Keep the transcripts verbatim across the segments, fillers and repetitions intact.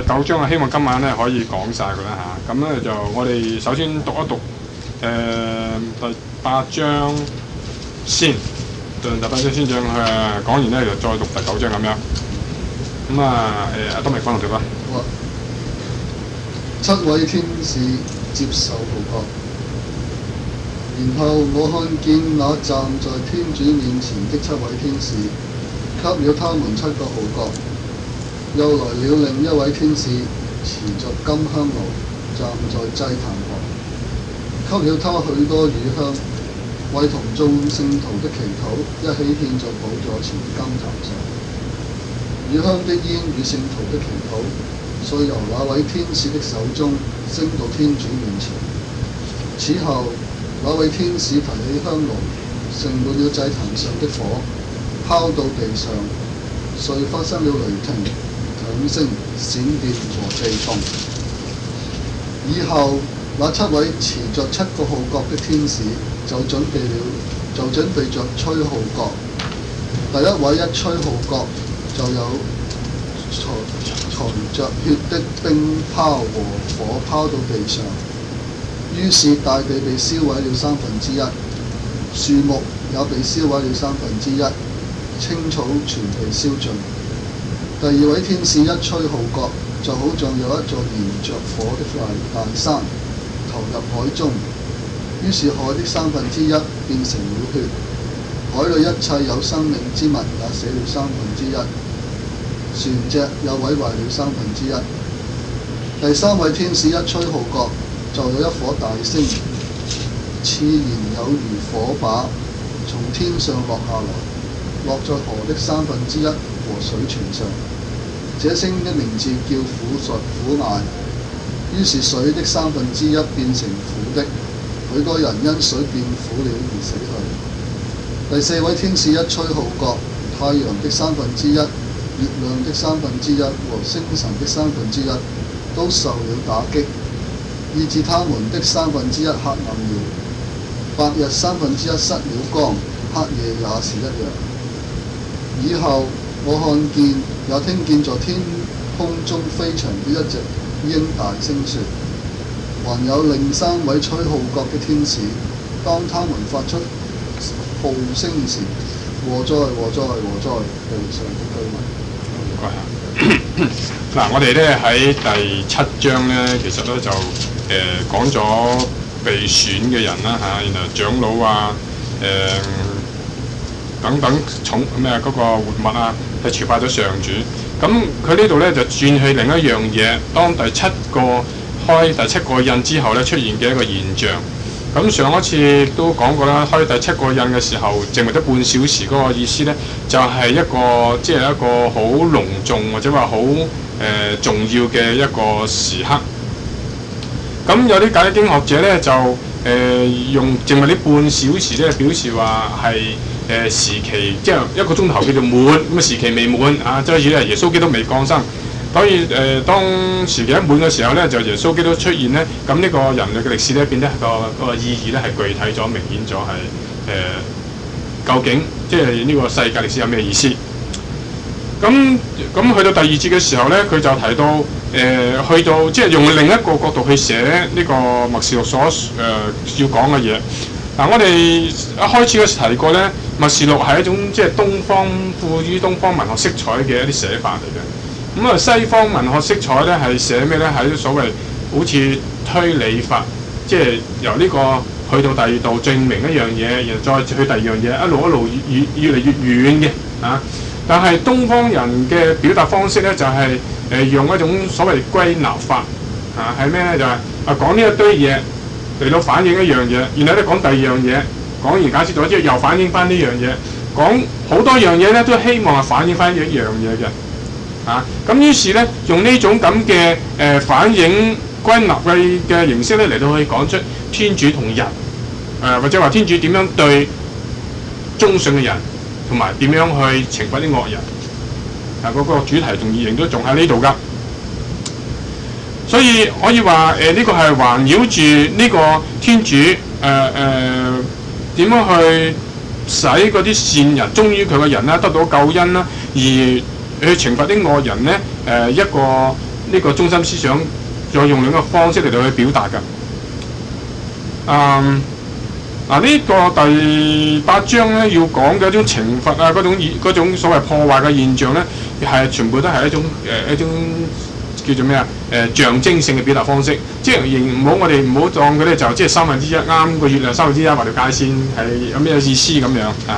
九章啊，希望今晚咧可以講晒佢啦嚇。咁咧就我哋首先讀一讀誒、呃、第八章先，第八章先將佢講完咧，就再讀第九章咁樣。咁啊誒，阿東明講讀啦。 好啊。七位天使接受號角，然後我看見那站在天主面前的七位天使，給了他們七個號角。又來了另一位天使，持着金香爐，站在祭壇旁，給了他許多乳香，為同眾聖徒的祈禱一起獻在寶座前的金壇上。乳香的煙與聖徒的祈禱，遂由那位天使的手中升到天主面前。此後，那位天使提起香爐，盛滿了祭壇上的火，拋到地上，遂發生了雷霆、響聲、閃電和地動。以後，那七位持着七個號角的天使就準備了，就準備着吹號角。第一位一吹號角，就有隨隨着血的冰雹和火拋到地上，於是大地被燒毀了三分之一，樹木也被燒毀了三分之一，青草全被燒盡。第二位天使一吹號角，就好像有一座燃着火的大山投入海中，於是海的三分之一變成了血，海裏一切有生命之物也死了三分之一，船隻又毀壞了三分之一。第三位天使一吹號角，就有一顆大星，熾然有如火把，從天上落下來，落在河的三分之一和水泉上。這星的名字叫苦術苦艾，於是水的三分之一變成苦的，許多人因水變苦了而死去。第四位天使一吹號角，太陽的三分之一、月亮的三分之一和星辰的三分之一都受了打擊，以致他們的三分之一黑暗了。白日三分之一失了光，黑夜也是一樣。以後我看見也聽見在天空中飛翔的一隻鷹大聲說：還有另三位吹號角的天使，當他們發出號聲時，禍哉禍哉禍哉，地上的居民。 唔該嚇。嗱，我哋咧喺第七章咧，其實咧就誒、呃、講咗被選嘅人啦嚇，然後長老啊誒、呃、等等寵咩嗰個活物啊，係朝拜咗上主。咁佢呢度咧就轉去另一樣嘢，當第七個開第七個印之後咧出現嘅一個現象。咁上一次都講過啦，開第七個印嘅時候，淨係得半小時嗰個意思咧，就係、是、一個即係、就是、一個好隆重或者話好誒重要嘅一個時刻。咁有啲解經學者咧就誒、呃、用淨係呢半小時咧表示話係誒時期，即係一個鐘頭叫做滿，咁啊時期未滿啊，即係耶穌基督未降生。所以誒、呃，當時期一滿嘅時候咧，就耶穌基督出現咧，咁呢個人類嘅歷史咧變得個個意義咧係具體咗、明顯咗，係誒究竟即係呢個世界歷史有咩意思？咁咁去到第二節嘅時候咧，佢就提到誒、呃，去到即係用另一個角度去寫呢個默示錄所誒、呃、要講嘅嘢。嗱、啊，我哋一開始嗰時提過咧，默示錄係一種即係東方賦予東方文學色彩嘅一啲寫法嚟嘅。咁啊，西方文學色彩咧係寫咩咧？係所謂好似推理法，即係由呢個去到第二度證明一樣嘢，然後再去第二樣嘢，一路一路越越嚟越遠嘅啊！但係東方人嘅表達方式咧，就係、是、誒、呃、用一種所謂歸納法啊，係咩咧？就係、是、啊講呢一堆嘢嚟到反映一樣嘢，然後咧講第二樣嘢，講完解釋咗之後又反映翻呢樣嘢，講好多樣嘢咧都希望係反映翻一樣嘢嘅。啊，咁於是咧，用呢種咁嘅誒反映歸納嘅嘅形式咧，嚟到去講出天主同人，誒、呃、或者話天主點樣對忠信嘅人，同埋點樣去懲罰啲惡人。啊，嗰、那個主題同意形都仲喺呢度㗎。所以可以話誒，呢、這個係環繞住呢個天主誒誒點樣去使嗰啲善人忠於佢嘅人啦，得到救恩啦，而去懲罰啲惡人咧，誒、呃、一個呢個中心思想，再用兩個方式嚟到去表達㗎。嗯，嗱、呢、個第八章咧要講嘅一種懲罰啊，嗰種嗰種所謂破壞嘅現象咧，係全部都係一種誒、呃、一種叫做咩啊？誒、呃、象徵性嘅表達方式，即係仍唔好我哋唔好當佢咧就即係三分之一啱個月亮三分之一畫條界線係有咩意思咁樣啊？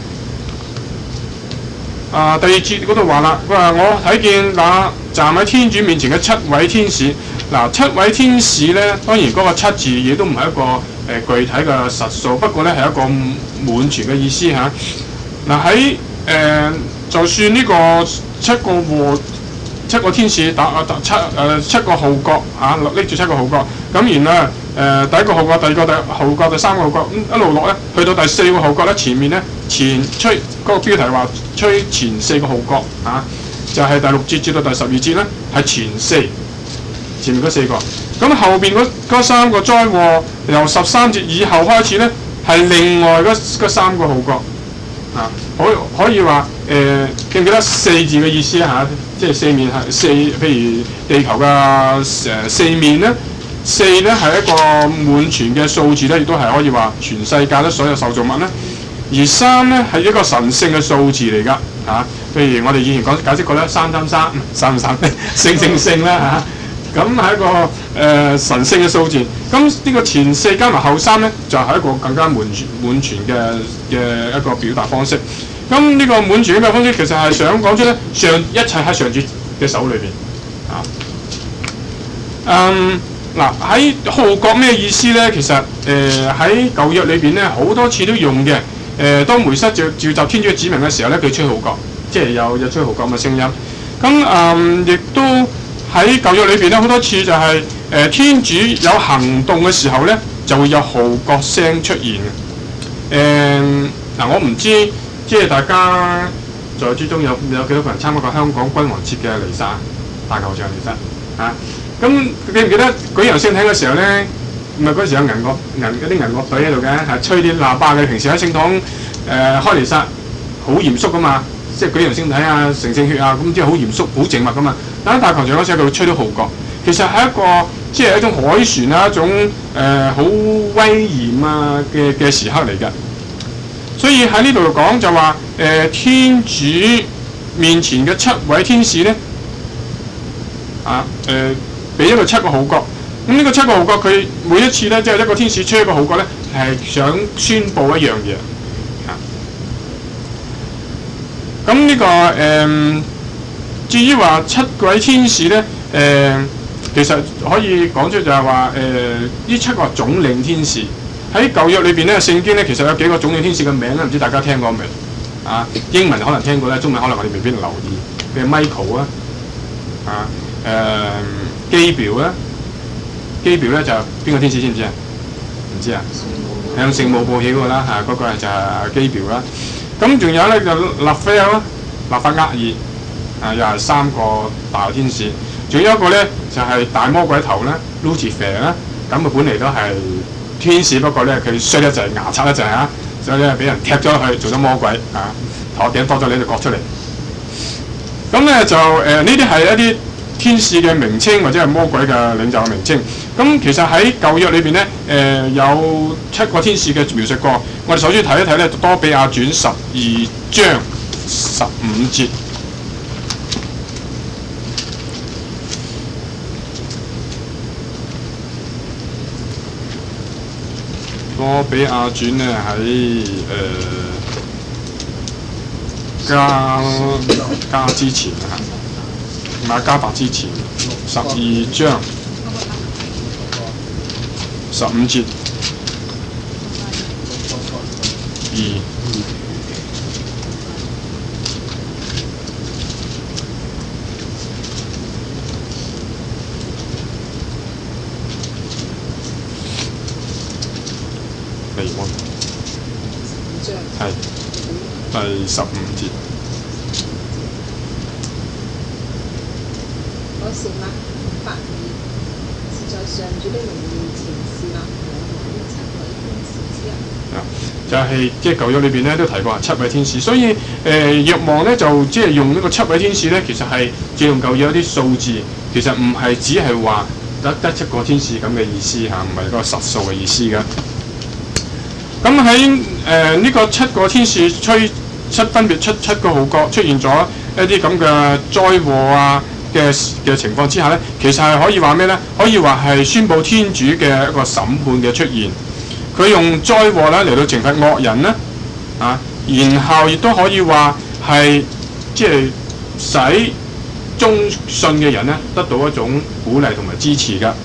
啊，第二節嗰度話啦，佢話我睇見那站喺天主面前嘅七位天使，嗱七位天使咧，當然嗰個七字亦都唔係一個誒、呃、具體嘅實數，不過咧係一個滿全嘅意思嚇。嗱喺誒，就算呢個七個和七個天使打啊打七誒、呃、七個號角嚇，拎、啊、住七個號角，咁然後誒第一個號角、第二個第號角、第三個號角，咁一路落咧，去到第四個號角咧，前面咧前吹嗰、那個標題話吹前四個號角嚇、啊，就係、是、第六節至到第十二節咧係前四，前面嗰四個，咁後邊嗰三個災禍由十三節以後開始咧係另外嗰三個號角啊，可可以話誒、呃、記唔記得四字嘅意思啊？即係四面係四，譬如地球嘅誒、呃、四面咧。四咧係一個滿全嘅數字咧，亦都係可以話全世界咧所有受造物咧。而三咧係一個神聖嘅數字嚟㗎嚇。譬如我哋以前講解釋過咧，三三三，三三聖聖聖啦嚇。咁係一個誒、呃、神聖嘅數字。咁呢個前四加埋後三咧，就係、是、一個更加滿全滿全嘅嘅一個表達方式。咁呢個滿全嘅表達方式其實係想講出咧，上一切喺上主嘅手裏邊啊。嗯。嗱喺號角咩意思咧？其實誒喺舊約裏邊咧好多次都用嘅。誒、呃、當梅瑟召召集天主嘅子民嘅時候咧，佢吹號角，即係有有吹號角嘅聲音。咁誒亦都喺舊約裏邊咧好多次就係、是、誒、呃、天主有行動嘅時候咧，就會有號角聲出現嘅。誒、呃、嗱、呃、我唔知即係大家在之中有有幾多個人參加過香港君王節嘅彌撒大球場彌撒嚇？咁記唔記得舉揚聖體嘅時候咧，咪嗰時有銀樂銀嗰啲銀樂隊喺度嘅，係吹啲喇叭嘅。平時喺聖堂誒、呃、開彌撒好嚴肅噶嘛，即係舉揚聖體啊、成聖血啊，咁即係好嚴肅、好靜默噶嘛。但喺大球場嗰時候，佢會吹到號角，其實係一個即係一種凱旋啊，一種誒好、呃、威嚴啊嘅嘅時刻嚟㗎。所以喺呢度講就話誒、呃、天主面前嘅七位天使咧啊誒。呃俾一個七個號角，咁呢個七個號角佢每一次咧，即係一個天使吹一個號角咧，係想宣佈一樣嘢。咁呢、這個誒、呃，至於話七位天使咧，誒、呃、其實可以講出就係話誒呢七個係總領天使。喺舊約裏邊咧，聖經咧其實有幾個總領天使嘅名咧，唔知大家聽過未？啊，英文可能聽過咧，中文可能我哋未必留意。譬如 Michael 啊，啊誒。呃基表咧，基表咧就邊個天使知唔知啊？唔知啊，向聖母報喜嗰個啦嚇，嗰、那個就係基表啦。咁仲有咧就勒斐啦，勒法厄爾啊，又係三個大天使。仲有一個咧就係、是、大魔鬼頭咧 ，Lucifer 啦。咁佢本嚟都係天使，不過咧佢衰得滯，牙刷得滯嚇，所以咧俾人踢咗去做咗魔鬼啊，頭頸多咗你就割出嚟。咁咧就誒呢啲係一啲天使嘅名稱或者係魔鬼嘅領袖嘅名稱，咁其實喺舊約裏邊咧，誒、呃、有七個天使嘅描述過。我哋首先睇一睇咧，多比亞傳十二章十五節。多比亞傳咧喺誒加加之前啊。馬加伯之前，十二章十五節二。離婚係第十五節。 我是默法爾，是在上主的名面前侍立我的七位天使之一。啊，就係即係舊約裏邊咧都提過七位天使，所以誒若望咧就即係用呢個七位天使咧，其實係借用舊約一啲數字，其其實唔係只係話得得七個天使咁嘅意思嚇，唔係嗰個實數嘅意思嘅。咁喺誒呢個七個天使吹七分別出七個號角，出現咗一啲咁嘅災禍啊嘅嘅情況之下咧，其實係可以話咩咧？可以話係宣佈天主嘅一個審判嘅出現。佢用災禍咧嚟到懲罰惡人咧，啊，然後亦都可以話係即係使忠信嘅人咧得到一種鼓勵同埋支持㗎。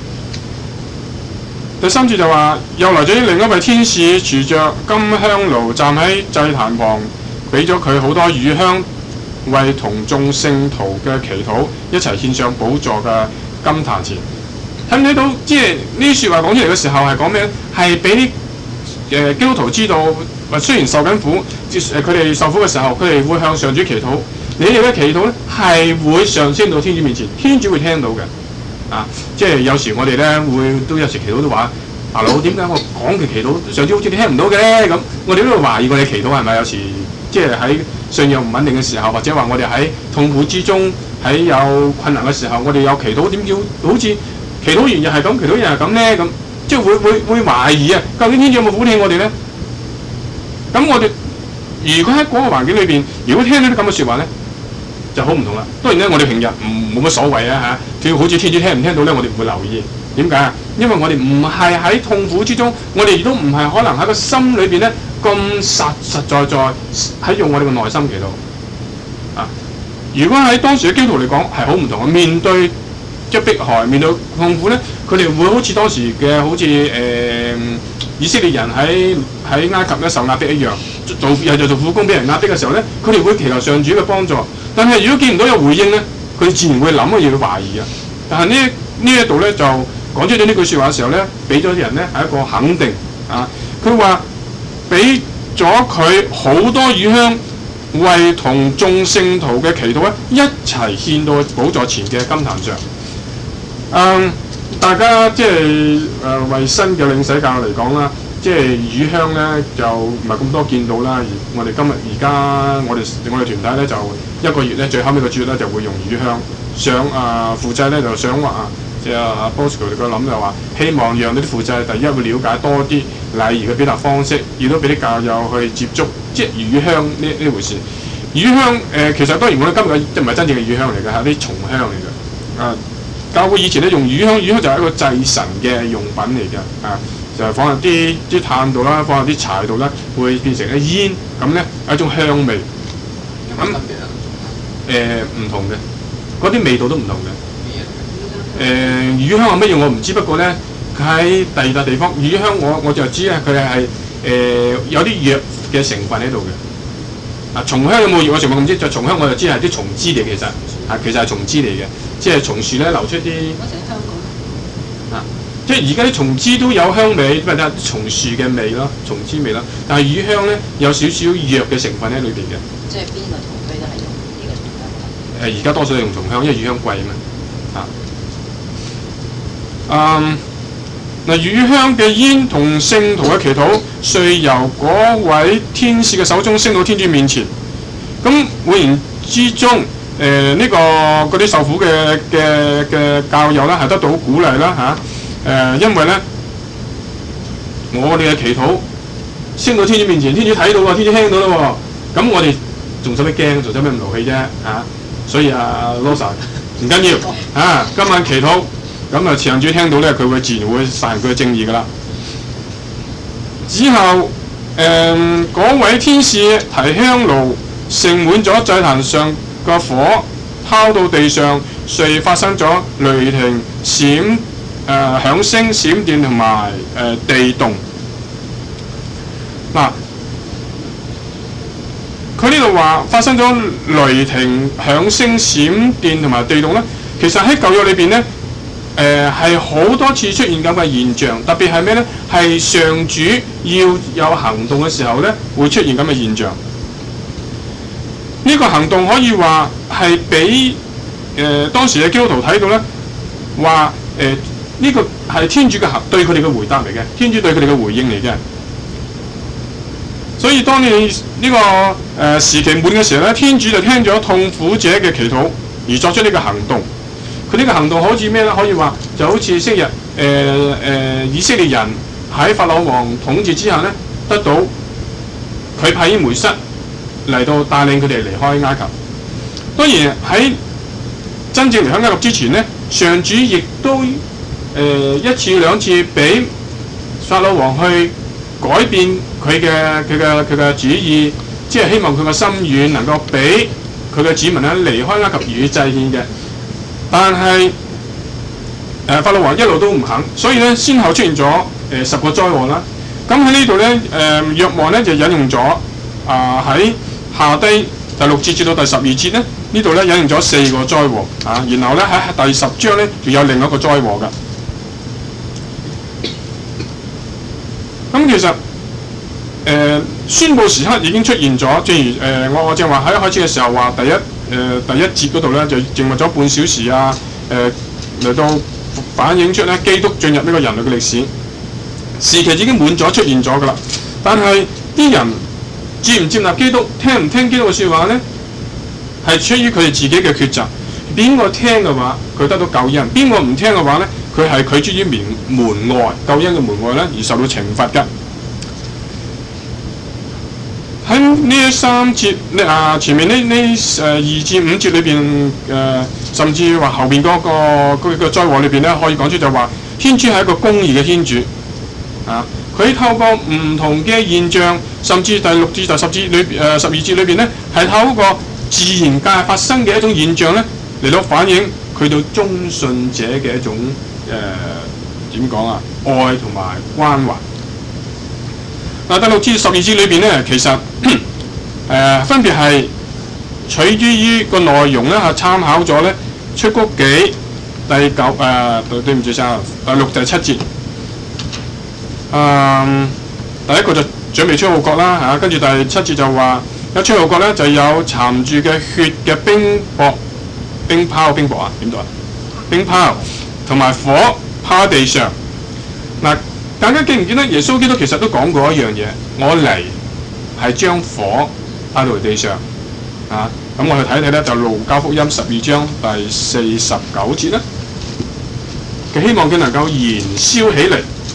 第三節就話，又來咗另一位天使，持着金香爐，站喺祭壇旁，俾咗佢好多乳香，為同眾聖徒嘅祈禱一齊獻上寶座嘅金壇前。睇唔睇到？即係呢啲説話講出嚟嘅時候係講咩咧？係俾啲誒基督徒知道，話雖然受緊苦，誒佢哋受苦嘅時候，佢哋會向上主祈禱。你哋嘅祈禱咧係會上升到天主面前，天主會聽到嘅。啊，即係有時我哋咧會都有時祈禱都話，大佬點解我講嘅祈禱上主好似你聽唔到嘅咧？咁我哋都會懷疑我哋祈禱係咪有時即係喺信仰唔穩定嘅時候，或者話我哋喺痛苦之中，喺有困難嘅時候，我哋有祈禱點叫好似祈禱完又係咁，祈禱又係咁咧？咁即係會會會懷疑啊！究竟天主有冇苦聽我哋咧？咁我哋如果喺嗰個環境裏邊，如果聽到啲咁嘅説話咧，就好唔同啦。當然咧，我哋平日唔冇乜所謂啊嚇，佢好似天主聽唔聽到咧，我哋唔會留意。點解啊？因為我哋唔係喺痛苦之中，我哋亦都唔係可能喺個心裏邊咧咁實實在在喺用我哋嘅內心祈禱啊。如果喺當時嘅基督徒嚟講係好唔同嘅，面對即係迫害，面對痛苦咧，佢哋會好似當時嘅好似誒、呃、以色列人喺喺埃及咧受壓迫一樣，做又就做苦工俾人壓迫嘅時候咧，佢哋會祈求上主嘅幫助。但係如果見唔到有回應咧，佢哋自然會諗嘅，要懷疑啊。但係呢呢一度咧就講出咗呢句説話嘅時候咧，俾咗啲人咧係一個肯定啊。佢話俾咗佢好多乳香，為同眾聖徒嘅祈禱咧一齊獻到寶座前嘅金壇上。嗯，大家即係誒、呃、為新嘅領洗教嚟講啦，即係乳香咧就唔係咁多見到啦。而我哋今日而家我哋我哋團體咧就一個月咧最後尾個主日咧就會用乳香上啊輔祭咧就想話啊，即係阿 Bosco 佢諗就話希望讓啲輔祭第一會了解多啲禮儀嘅表達方式，亦都俾啲教友去接觸即係乳香呢呢回事。乳香誒、呃、其實當然我哋今日即唔係真正嘅乳香嚟嘅，係啲松香嚟嘅啊。教會以前咧用乳香，乳香就係一個祭神嘅用品嚟嘅，啊，就係放入啲啲炭度啦，放入啲柴度啦，會變成一煙，咁咧係一種香味。咁誒唔同嘅，嗰啲味道都唔同嘅。誒、呃、乳香係乜嘢我唔知，不過咧佢喺第二笪地方，乳香我我就知咧佢係誒有啲藥嘅成分喺度嘅。啊，松香有冇藥嘅成分我唔知，就松香我就知係啲松枝嚟，其實啊其實係松枝嚟嘅。即係松樹咧流出啲，啊！即係而家啲松枝都有香味，咪得松樹嘅味咯，松枝味啦。但係乳香咧有少少藥嘅成分喺裏邊嘅。 即係邊個同區都係用呢個松香？ 誒而家多數係用松香，因為乳香貴嘛。啊，嗯，嗱，乳香嘅煙同聖徒嘅祈禱，遂由嗰位天使嘅手中升到天主面前。咁換言之中。誒、呃、呢、這個嗰啲受苦嘅嘅嘅教友啦，係得到鼓勵啦嚇。誒、呃，因為咧，我哋嘅祈禱升到天主面前，天主睇到喎，天主聽到啦喎。咁我哋仲使乜驚？仲使乜咁勞氣啫嚇？所以啊 Losa 唔緊要嚇、啊，今晚祈禱，咁啊上主聽到咧，佢會自然會實行佢嘅正義噶啦。之後誒嗰、呃、位天使提香爐盛滿咗祭壇上個火拋到地上，遂發生咗雷霆、閃誒、呃、響聲、閃電同埋誒地動。嗱，佢呢度話發生咗雷霆、響聲、閃電同埋地動咧，其實喺舊約裏邊咧，誒係好多次出現咁嘅現象，特別係咩咧？係上主要有行動嘅時候咧，會出現咁嘅現象。呢個行動可以話係俾誒當時嘅基督徒睇到咧，話誒呢個係天主嘅對佢哋嘅回答嚟嘅，天主對佢哋嘅回應嚟嘅。所以當你呢、這個誒、呃、時期滿嘅時候咧，天主就聽咗痛苦者嘅祈禱而作出呢個行動。 佢呢個行動好似咩咧？可以話就好似昔日誒誒以色列人喺法老王統治之下咧，得到佢派遣梅瑟嚟到帶領佢哋離開埃及。當然喺真正離開埃及之前咧，上主亦都誒、呃、一次兩次俾法老王去改變佢嘅佢嘅佢嘅主意，即係希望佢嘅心願能夠俾佢嘅子民咧離開埃及而祭獻嘅。但係誒、呃、法老王一路都唔肯，所以咧先後出現咗誒、呃、十個災禍啦。咁喺呢度咧誒若望咧就引用咗啊喺下低第六節至到第十二節咧，呢度咧引用咗四個災禍啊，然後咧喺第十章咧仲有另一個災禍㗎。咁其實誒、呃、宣佈時刻已經出現咗，正如誒、呃、我我正話喺一開始嘅時候話第一誒、呃、第一節嗰度咧就靜默咗半小時啊，誒、呃、嚟到反映出咧基督進入呢個人類嘅歷史時期已經滿咗出現咗㗎啦。但係啲人接唔接納基督，聽唔聽基督嘅説話咧，係出於佢哋自己嘅抉擇。邊個聽嘅話，佢得到救恩；邊個唔聽嘅話咧，佢係拒絕於門門外救恩嘅門外咧，而受到懲罰㗎。喺呢三節呢啊前面呢呢誒二至五節裏邊誒，甚至話後邊嗰、那個嗰、那個災禍裏邊咧，可以講出就話天主係一個公義嘅天主啊！佢透過唔同嘅現象，甚至第六至第十節裏誒十二節裏邊咧，係透過自然界發生嘅一種現象咧，嚟到反映佢對忠信者嘅一種誒點講啊愛同埋關懷。嗱，第六至十二節裏邊咧，其實誒、呃、分別係取於於個內容咧，係參考咗咧出谷記第九誒、呃、對對唔住先，第六第七節。誒、呃、第一個就準備吹號角啦嚇，跟住第七節就話有吹號角咧就有攙住嘅血嘅冰雹、冰雹、冰雹啊點讀啊？冰雹同埋火拋喺地上。嗱，大家記唔記得耶穌基督其實都講過一樣嘢？我嚟係將火拋到地上啊！咁我去睇睇咧，就路加福音十二章第四十九節啦。佢希望佢能夠燃燒起嚟。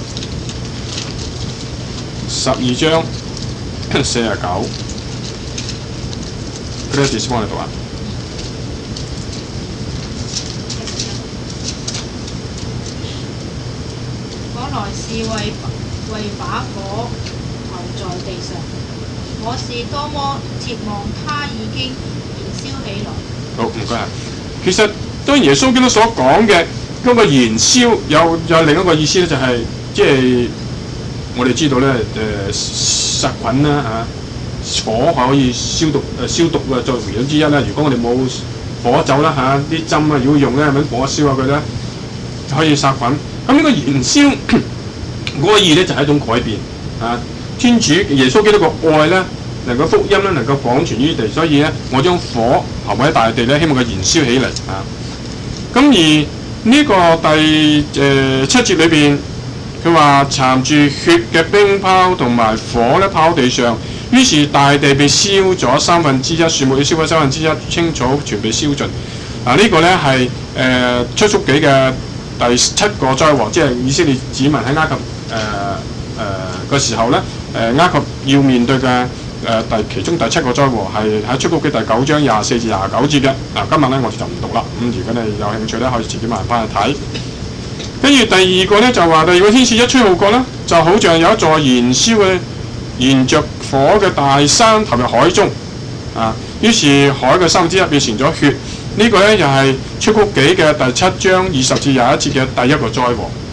十二章四十九，佢啲字先幫你讀啊。 我來是為為把火投在地上，我是多麼切望他已經燃燒起來。 好，唔該。其實當然耶穌基督所講嘅嗰個燃燒有有另一個意思咧，就係即係。我哋知道咧，誒、呃、殺菌啦嚇，火可以消毒誒、呃、消毒嘅作用之一啦。如果我哋冇火酒啦嚇，啲、啊、針啊如果用咧，揾火燒下佢咧，可以殺菌。咁呢個燃燒嗰個意咧就係一種改變啊！天主耶穌基督個愛咧，能夠福音咧能夠廣傳於地，所以咧我將火投喺大地咧，希望佢燃燒起嚟啊！咁而呢個第誒、呃、七節裏邊。佢話攙住血嘅冰雹同埋火咧拋地上，於是大地被燒咗三分之一，樹木要燒咗三分之一，青草全被燒盡。嗱、啊這個、呢個咧係誒出谷記嘅第七個災禍，即係以色列子民喺埃及誒誒嘅時候咧，誒、呃、埃及要面對嘅誒第其中第七個災禍係喺出谷記第九章廿四至廿九節嘅。嗱、啊、今日咧我哋就唔讀啦，咁如果你有興趣咧，可以自己慢慢翻去睇。跟住第二個咧就話，第二個天使一吹號角咧，就好像有一座燃燒嘅燃着火嘅大山投入海中，啊！於是海嘅三分之一變成咗血。這個、呢個咧又係出谷記嘅第七章二十至廿一節嘅第一個災禍。